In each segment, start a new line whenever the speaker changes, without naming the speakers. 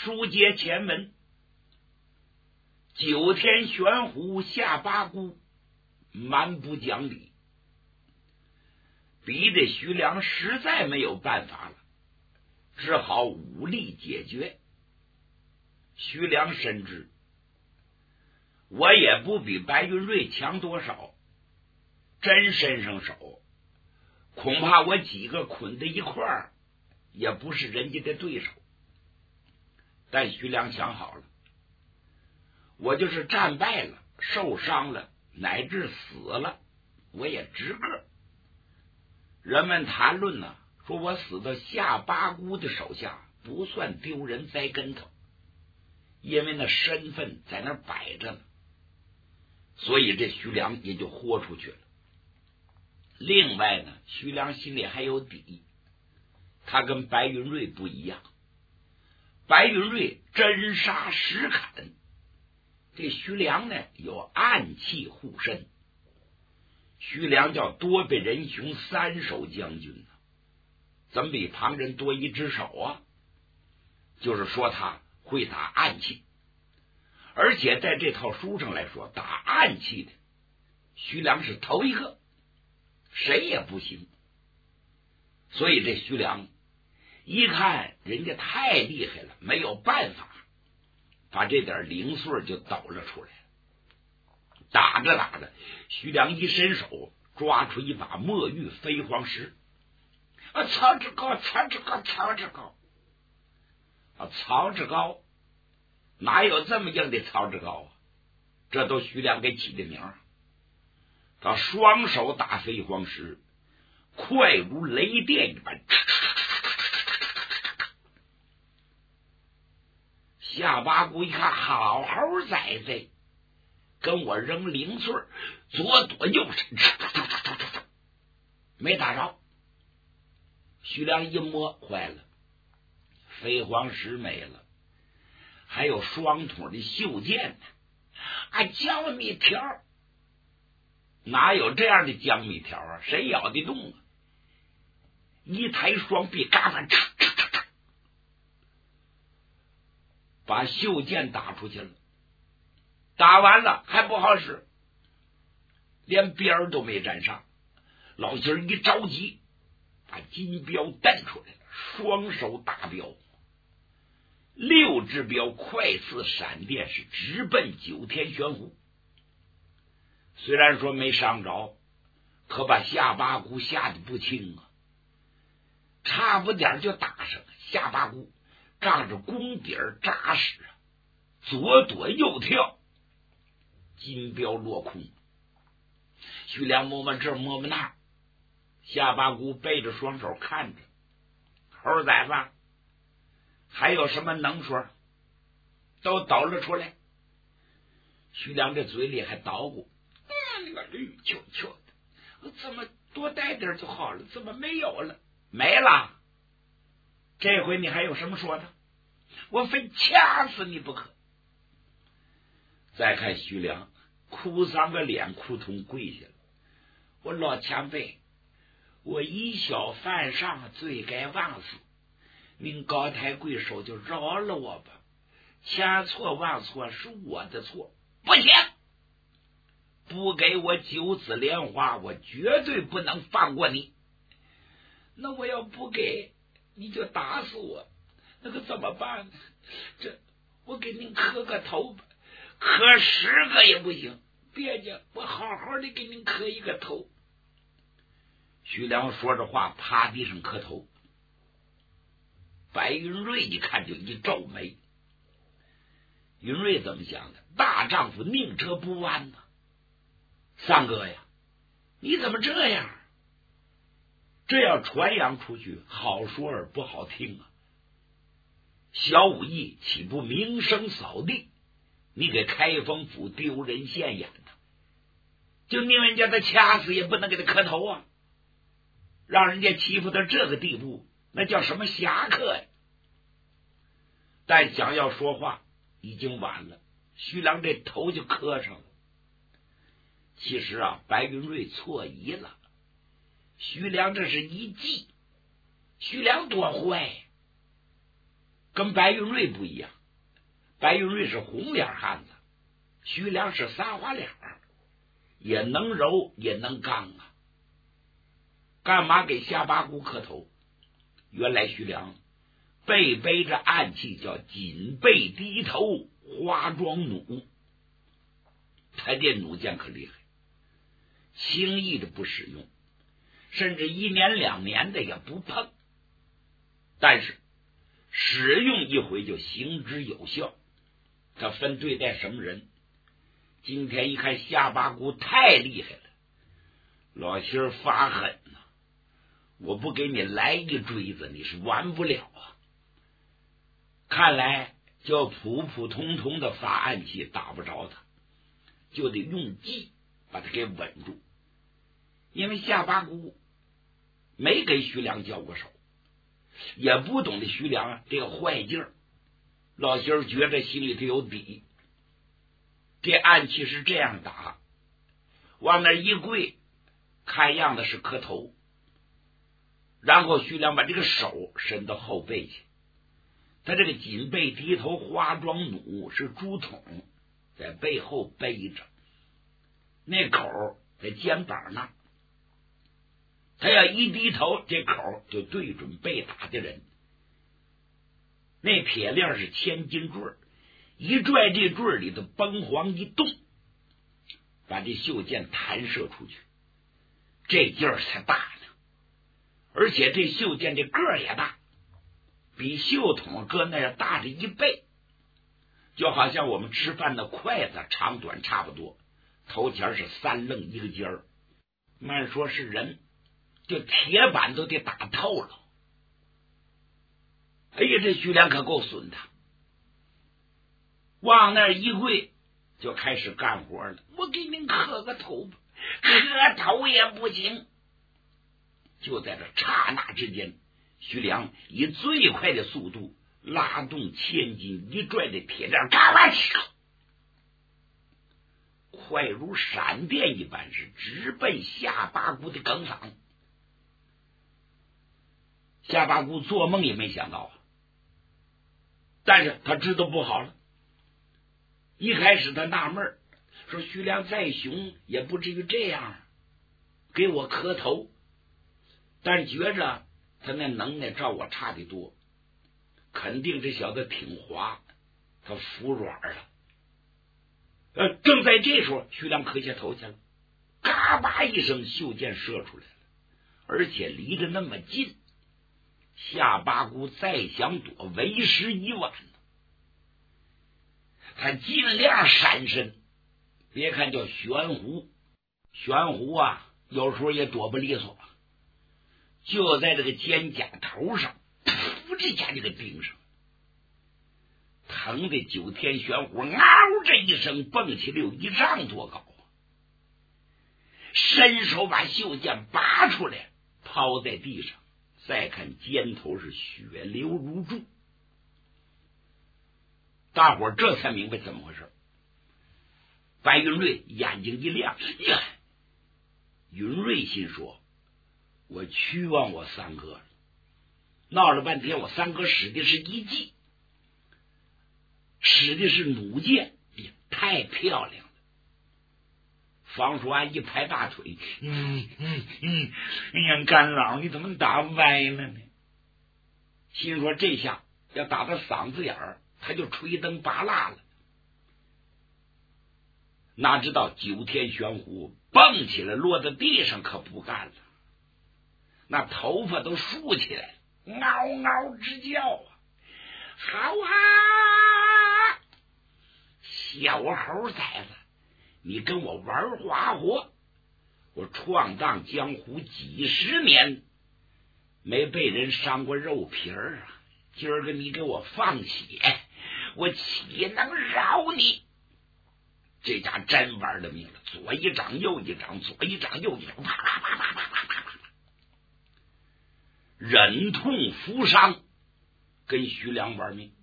书接前文，九天玄狐下八姑蛮不讲理，逼得徐良实在没有办法了，只好武力解决。徐良深知我也不比白云瑞强多少，真伸上手，恐怕我几个捆在一块儿也不是人家的对手。但徐良想好了，我就是战败了，受伤了，乃至死了，我也值个。人们谈论呢，说我死到下八姑的手下不算丢人栽跟头，因为那身份在那摆着呢，所以这徐良也就豁出去了。另外呢，徐良心里还有底，他跟白云瑞不一样，白云瑞真杀实砍，这徐良呢有暗器护身。徐良叫多备仁雄三手将军呢，怎么比旁人多一只手啊？就是说他会打暗器，而且在这套书上来说，打暗器的徐良是头一个，谁也不行。所以这徐良一看人家太厉害了，没有办法，把这点零碎就抖了出来。打着打着，徐良一伸手抓出一把墨玉飞黄石，曹志高，曹志高，曹志高，曹志高哪有这么硬的曹志高啊？这都徐良给起的名儿。他双手打飞黄石，快如雷电一般。下八姑一看，好好崽子，跟我扔零碎，左躲右闪，没打着。徐良一摸，坏了，飞黄石没了，还有双筒的袖剑呢，江米条，哪有这样的江米条啊？谁咬得动啊？一抬双臂，嘎巴，把袖剑打出去了。打完了还不好使，连边儿都没沾上。老金一着急，把金镖蹬出来了，双手打镖，6支镖快似闪电，是直奔九天玄狐。虽然说没伤着，可把下八姑吓得不轻啊，差不点就打上了。下八姑仗着弓底扎实，左躲右跳，金镖落空。徐良摸摸这摸摸那，下八姑背着双手看着，猴崽子还有什么能说，都抖了出来。徐良这嘴里还捣鼓，那个绿球球的，怎么多带点就好了，怎么没有了？没了，这回你还有什么说的？我非掐死你不可。再看徐良哭丧个脸，扑通跪下了。我老前辈，我以小犯上，罪该万死，您高抬贵手就饶了我吧，千错万错是我的错。不行，不给我9子莲花，我绝对不能放过你。那我要不给，你就打死我，那可怎么办呢？这我给您磕个头吧，磕10个也不行，别介，我好好的给您磕一个头。徐良说着话，趴地上磕头。白云瑞一看就一皱眉。云瑞怎么想的？大丈夫宁折不弯呢。三哥呀，你怎么这样？这要传扬出去，好说而不好听啊。小武艺岂不名声扫地？你给开封府丢人现眼的，就宁愿叫他掐死，也不能给他磕头啊！让人家欺负到这个地步，那叫什么侠客呀？但想要说话已经晚了，徐良这头就磕上了。其实啊，白云瑞错疑了，徐良这是一计。徐良多坏， 跟白云瑞不一样，白云瑞是红脸汉子，徐良是撒花脸，也能柔也能刚啊。干嘛给下巴骨磕头？原来徐良背着暗器，叫锦背低头花桩弩。他这弩箭可厉害，轻易的不使用，甚至1年2年的也不碰，但是使用一回就行之有效。他分对待什么人？今天一看下巴骨太厉害了，老心儿发狠呐，我不给你来一锥子你是完不了啊。看来就普普通通的发暗器打不着他，就得用计把他给稳住。因为下巴骨没给徐良交过手，也不懂得徐良这个坏劲儿，老心儿觉得心里头有底。这暗器是这样打，往那一跪，看样子是磕头，然后徐良把这个手伸到后背去，他这个锦背低头花桩弩是竹筒，在背后背着，那口在肩膀那，他要一低头，这口就对准被打的人。那铁链是千斤坠，一拽这坠里的崩簧一动，把这袖箭弹射出去，这劲儿才大呢。而且这袖箭这个儿也大，比袖筒搁那儿大着1倍，就好像我们吃饭的筷子长短差不多，头前是3楞1个尖儿，慢说是人，就铁板都得打透了。哎呀，这徐良可够损的，往那儿一跪就开始干活了。我给您磕个头吧，磕头也不行。就在这刹那之间，徐良以最快的速度拉动千斤一拽的铁链，嘎啦哧，快如闪电一般，是直奔下巴骨的梗嗓。下巴骨做梦也没想到啊，但是他知道不好了。一开始他纳闷，说徐良再雄也不至于这样给我磕头，但是觉着他那能耐照我差得多，肯定这小子挺滑，他服软了。正在这时候，徐良磕下头去了，嘎巴一声，袖箭射出来了，而且离得那么近，下巴骨再想躲为时已晚。他尽量闪身，别看叫悬壶，悬壶啊，有时候也躲不利索，就在这个肩胛头上，噗这下就给钉上，疼的九天玄虎嗷这一声蹦起了有1丈多高，伸手把袖箭拔出来，抛在地上，再看肩头是血流如注。大伙这才明白怎么回事。白云瑞眼睛一亮，呀，云瑞心说，我屈枉我三哥了，闹了半天我三哥使的是一计，使的是弩箭，太漂亮了。方叔安一拍大腿，哎呀，干老你怎么打歪了呢？心说这下要打到嗓子眼儿，他就吹灯拔蜡了。哪知道九天玄虎蹦起来，落在地上可不干了，那头发都竖起来，嗷嗷直叫啊！好啊，小猴崽子，你跟我玩花活，我闯荡江湖几十年，没被人伤过肉皮儿啊！今儿个你给我放血，我岂能饶你？这家真玩了命了，左一掌右一掌，左一掌右一掌，啪啪啪啪啪啪啪啪，忍痛负伤，跟徐良玩命。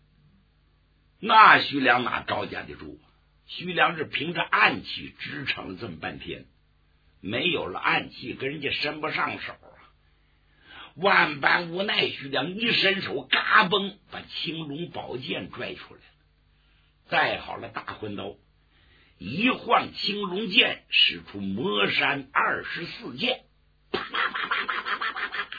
那徐良哪招架得住？徐良是凭着暗器支撑了这么半天，没有了暗器跟人家伸不上手啊！ 万般无奈，徐良一伸手，嘎嘣，把青龙宝剑拽出来了，带好了大环刀，一晃青龙剑，使出魔山24剑，啪啪啪啪啪啪啪啪啪。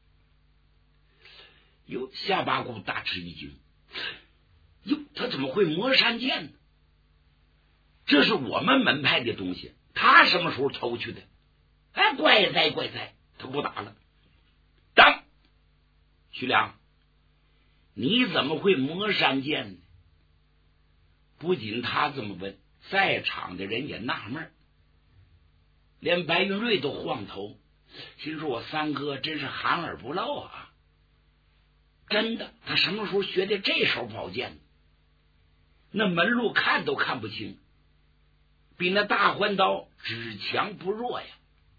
哟，夏八姑大吃一惊，哟，他怎么会魔山剑呢？这是我们门派的东西，他什么时候偷去的？哎，怪哉怪哉，他不打了。当徐良，你怎么会魔山剑呢？不仅他这么问，在场的人也纳闷，连白云瑞都晃头，心说我三哥真是含而不露啊！真的，他什么时候学的这手宝剑呢？那门路看都看不清，比那大环刀只强不弱呀。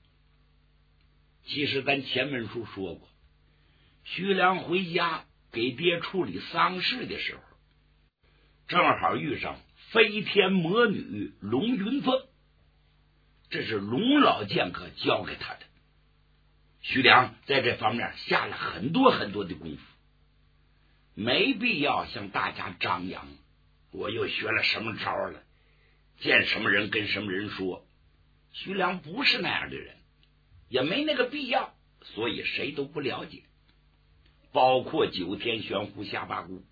其实咱前文书说过，徐良回家给爹处理丧事的时候，正好遇上飞天魔女龙云凤，这是龙老剑客教给他的。徐良在这方面下了很多很多的功夫，没必要向大家张扬我又学了什么招了，见什么人跟什么人说。徐良不是那样的人，也没那个必要，所以谁都不了解，包括九天玄狐夏八姑。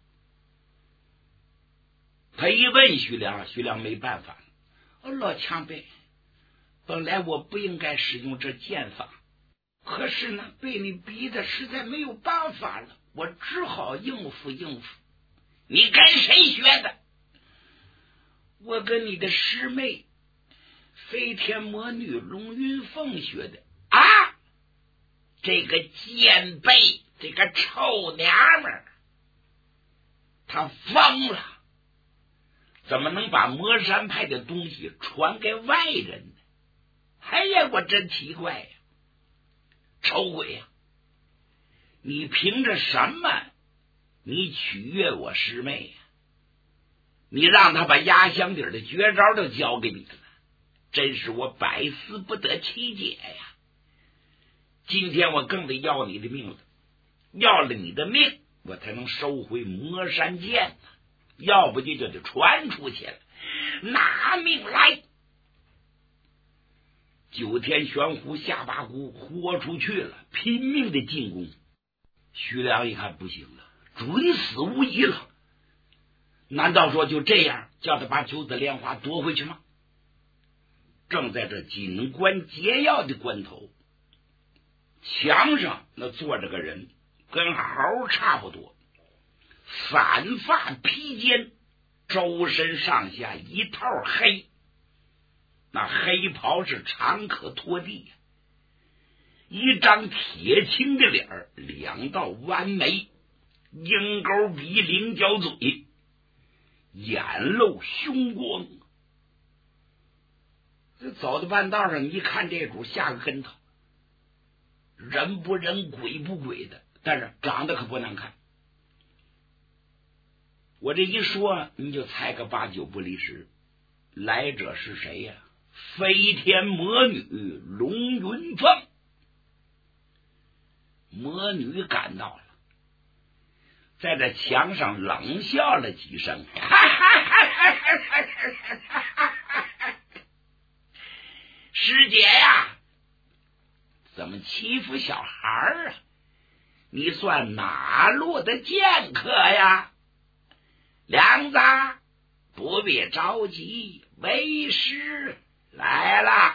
他一问徐良，徐良没办法了，老前辈，本来我不应该使用这剑法，可是呢被你逼的实在没有办法了，我只好应付应付。你跟谁学的？我跟你的师妹飞天魔女龙云凤学的。啊，这个贱婢，这个臭娘们儿，她疯了，怎么能把魔山派的东西传给外人呢？哎呀，我真奇怪呀！臭鬼呀！你凭着什么你取悦我师妹呀？你让他把压箱底的绝招都交给你了，真是我百思不得其解呀！今天我更得要你的命了，要了你的命，我才能收回魔山剑呢，要不就得传出去了。拿命来！九天玄狐夏八姑豁出去了，拼命的进攻。徐良一看不行了，准死无疑了，难道说就这样叫他把九子莲花夺回去吗？正在这紧关节要的关头，墙上那坐着个人，跟猴差不多，散发披肩，周身上下一套黑，那黑袍是长可拖地，一张铁青的脸，两道弯眉，鹰钩鼻，菱角嘴，眼露凶光。这走到半道上，一看这主下个跟头，人不人鬼不鬼的，但是长得可不难看。我这一说你就猜个8、9不离10，来者是谁呀？飞天魔女龙云凤。魔女赶到了，在这墙上冷笑了几声，师姐呀，怎么欺负小孩啊？你算哪路的剑客呀？梁子，不必着急，为师来了。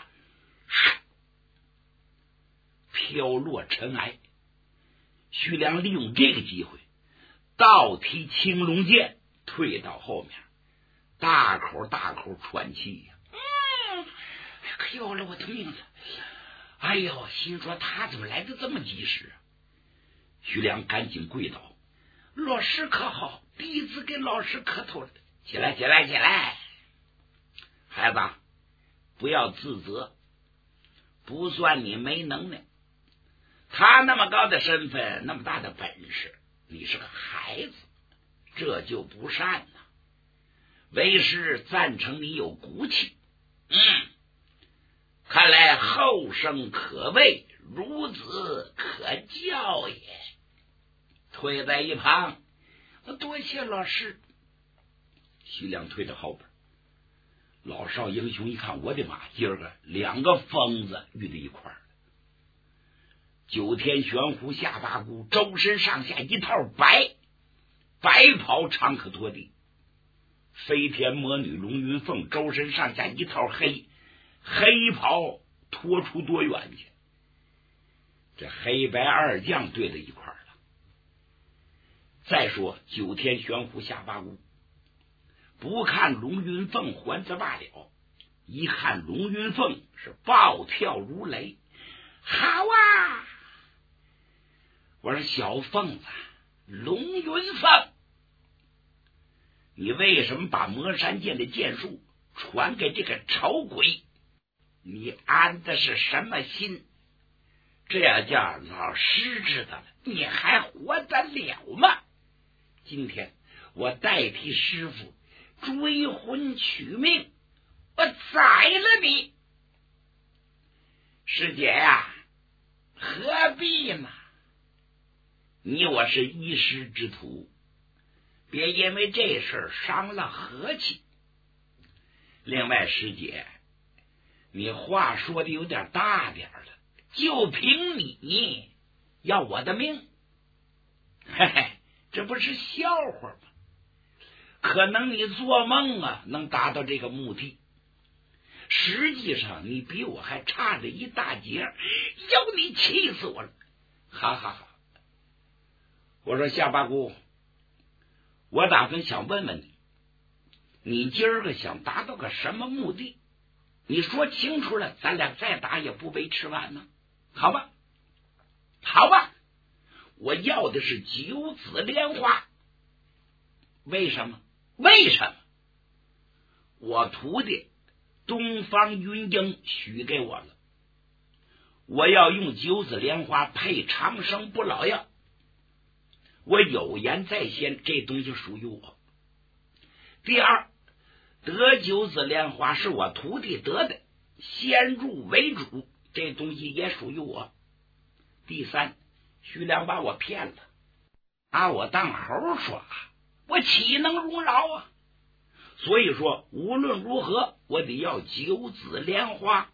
飘落尘埃，徐良利用这个机会倒踢青龙剑，退到后面，大口大口喘气呀。可要了我的命了！哎呦，心说他怎么来的这么及时？徐良赶紧跪倒，老师可好？弟子给老师磕头了。起来，起来，起来！孩子，不要自责，不算你没能耐。他那么高的身份，那么大的本事，你是个孩子，这就不善呐。为师赞成你有骨气。看来后生可畏， 孺子可教也。退在一旁，多谢老师。徐良退到后边，老少英雄一看，我的妈，今儿个两个疯子遇在一块儿。九天玄狐下巴骨，周身上下一套白袍长可拖地；飞天魔女龙云凤周身上下一套黑袍拖出多远去。这黑白二将对在一块儿了。再说九天玄狐下巴骨，不看龙云凤还则罢了，一看龙云凤是暴跳如雷。好啊！我说小凤子，龙云凤，你为什么把魔山剑的剑术传给这个丑鬼？你安的是什么心？这要叫老师知道了，你还活得了吗？今天我代替师傅追魂取命，我宰了你！师姐呀，何必呢？你我是一师之徒，别因为这事伤了和气。另外，师姐，你话说的有点大点了，就凭你要我的命，嘿嘿，这不是笑话吗？可能你做梦啊能达到这个目的，实际上你比我还差着一大截，要你气死我了！哈哈哈！我说下巴姑，我打算想问问你，你今儿个想达到个什么目的？你说清楚了，咱俩再打也不为迟晚呢。好吧，好吧，我要的是九子莲花。为什么？为什么？我徒弟东方云英许给我了，我要用九子莲花配长生不老药。我有言在先，这东西属于我。第二，得九子莲花是我徒弟得的，先入为主，这东西也属于我。第三，徐良把我骗了，拿我当猴耍，我岂能容饶啊？所以说无论如何我得要九子莲花。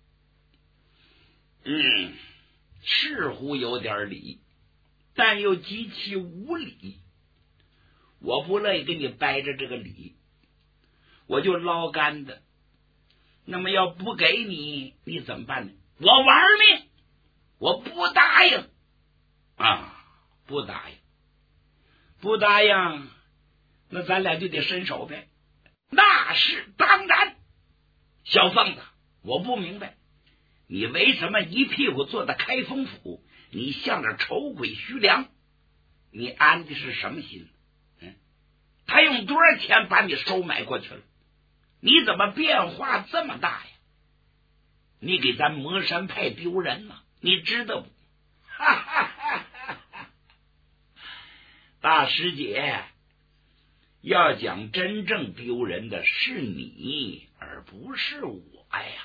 似乎有点理，但又极其无理。我不乐意跟你掰着这个理，我就捞干的。那么要不给你，你怎么办呢？我玩命，我不答应啊！不答应，不答应，那咱俩就得伸手呗。那是当然。小凤子，我不明白，你为什么一屁股坐在开封府？你向着丑鬼徐良，你安的是什么心？他用多少钱把你收买过去了？你怎么变化这么大呀？你给咱魔山派丢人呢，你知道不？哈哈哈哈！大师姐，要讲真正丢人的是你，而不是我呀。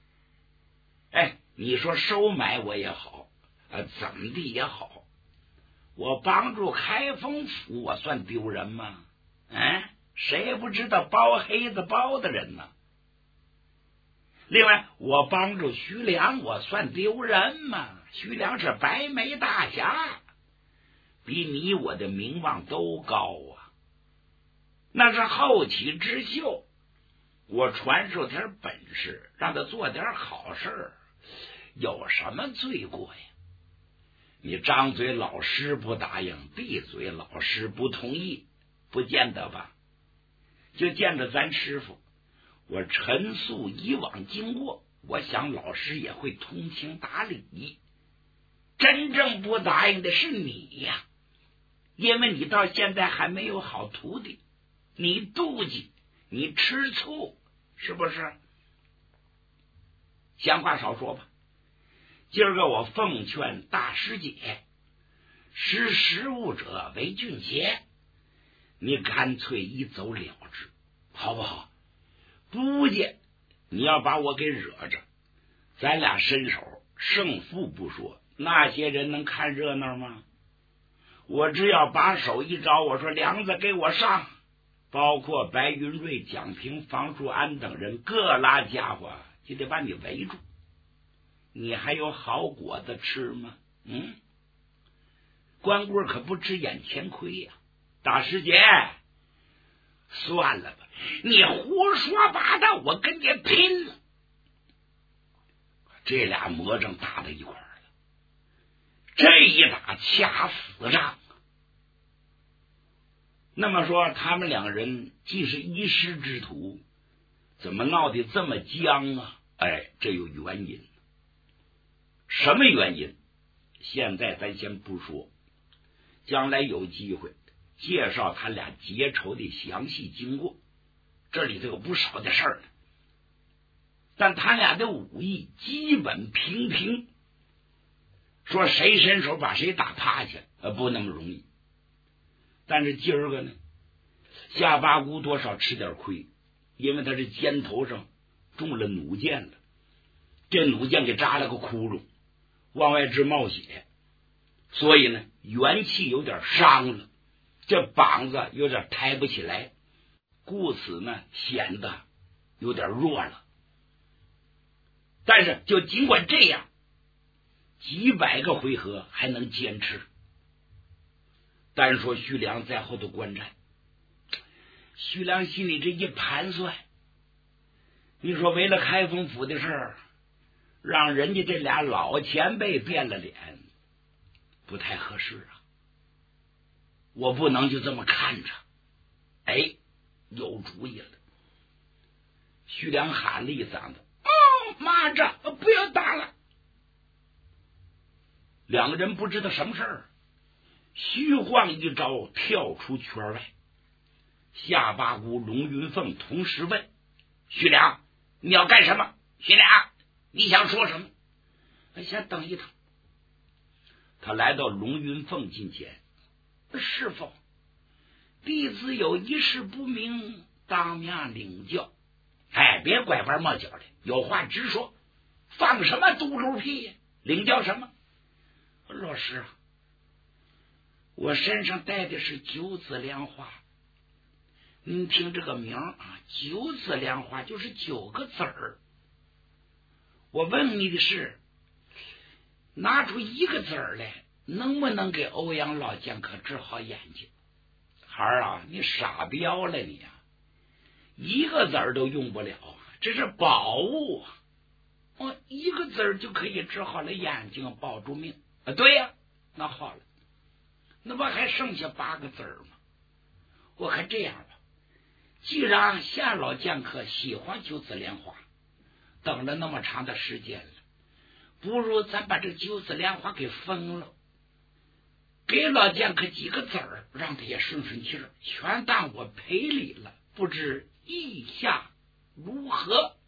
你说收买我也好，怎么地也好，我帮助开封府，我算丢人吗？谁也不知道包黑子包的人呢？另外，我帮助徐良，我算丢人吗？徐良是白眉大侠，比你我的名望都高啊，那是后起之秀。我传授点本事，让他做点好事，有什么罪过呀？你张嘴老师不答应，闭嘴老师不同意，不见得吧？就见着咱师傅，我陈述以往经过，我想老师也会通情达理。真正不答应的是你呀，因为你到现在还没有好徒弟，你妒忌，你吃醋，是不是？闲话少说吧，今儿个我奉劝大师姐，识时务者为俊杰，你干脆一走了之，好不好？不介，你要把我给惹着，咱俩伸手， 胜负不说，那些人能看热闹吗？我只要把手一招，我说梁子给我上，包括白云瑞、蒋平、房树安等人，各拉家伙就得把你围住，你还有好果子吃吗？光棍可不吃眼前亏呀！大师姐，算了吧，你胡说八道，我跟你拼了！这俩魔怔打到一块儿了，这一打掐死仗。那么说，他们两人既是一师之徒，怎么闹得这么僵啊？这有原因。什么原因？现在咱先不说，将来有机会介绍他俩结仇的详细经过，这里头有不少的事儿。但他俩的武艺基本平平，说谁伸手把谁打趴下，不那么容易。但是今儿个呢，夏八姑多少吃点亏，因为他这肩头上中了弩箭了，这弩箭给扎了个窟窿，往外直冒血，所以呢元气有点伤了，这膀子有点抬不起来，故此呢显得有点弱了。但是就尽管这样，几百个回合还能坚持。单说徐良在后头观战，徐良心里这一盘算，你说为了开封府的事儿，让人家这俩老前辈变了脸，不太合适啊！我不能就这么看着。有主意了。徐良喊了一嗓子：“妈着，不要打了！”两个人不知道什么事儿，虚晃一招跳出圈外。夏八姑、龙云凤同时问：“徐良，你要干什么？徐良，你想说什么？”先等一等。他来到龙云凤近前：“师傅，弟子有一事不明，当面领教。”别拐弯抹角的，有话直说，放什么嘟噜屁呀？领教什么？老师啊，我身上带的是九子莲花，您听这个名啊，九子莲花就是9个子儿。我问你的是，拿出1个子儿来，能不能给欧阳老剑客治好眼睛？孩儿啊，你傻彪了你啊！1个子儿都用不了，这是宝物啊！1个子儿就可以治好了眼睛，保住命啊！对呀，那好了，那不还剩下8个子儿吗？我看这样吧，既然夏老剑客喜欢九子莲花，等了那么长的时间了，不如咱把这九子莲花给分了，给老剑客几个子儿，让他也顺顺气儿，全当我赔礼了，不知意下如何？